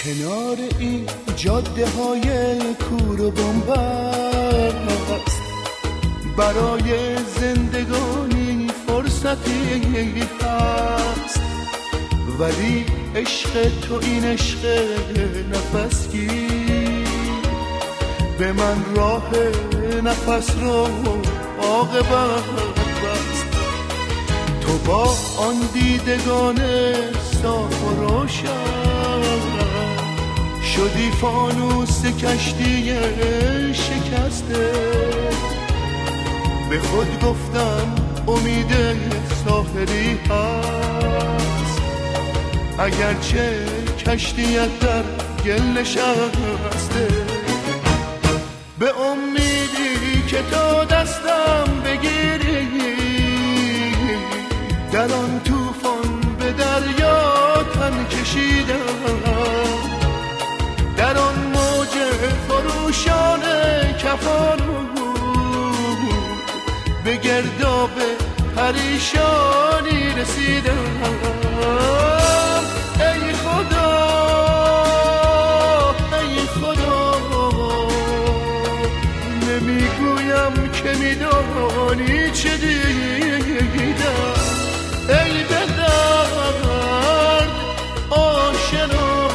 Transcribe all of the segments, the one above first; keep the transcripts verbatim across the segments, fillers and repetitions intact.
کنار این جاده های کور و بنبست برای زندگانی فرصتی هست، ولی عشق تو این عشق نفسگیر به من راه نفس رو عاقبت بست. تو با آن دیدگان صاف و روشن شدی فانوس کشتی شکسته. به خود گفتم امید ساحلی هست، اگرچه کشتیت در گل نشسته. به امیدی که تو دستم بگیری در آن طوفان به دریا تن کشیدم، در آن موج خروشان کفان به گرداب پریشانی رسیدم. ای خدا ای خدا نمیگویم که میدانی چه دیدم. ای به درد آشنا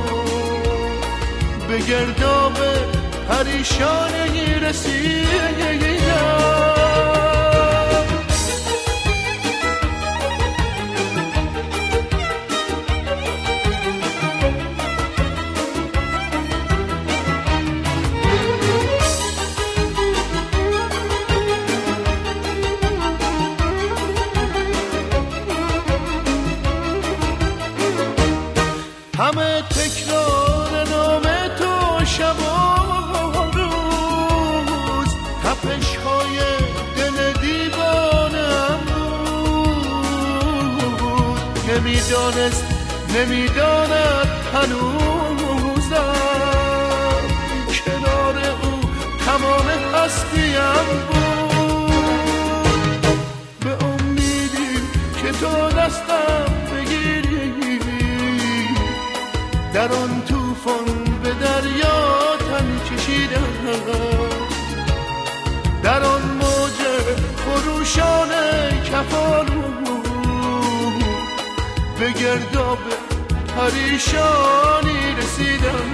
به گرداب پریشانی رسیدم. همه تکرار نام تو شب و روز، تپش های دل دیوانم بود. نمیدانست نمیداند هنوزم کنار او تمام هستیم بود. به امیدی که تو دستم بگیری در آن طوفان به دریا تن کشیدم، در آن موج خروشان کفان به گرداب پریشانی رسیدم.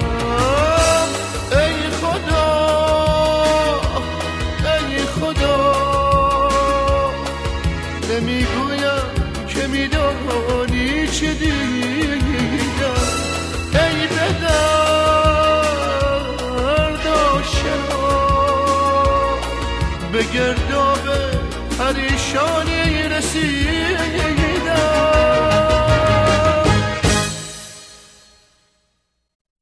ای خدا ای خدا نمیگویم که میدانی چه دیدم. ای به درد آشنا به گرداب پریشانی رسید.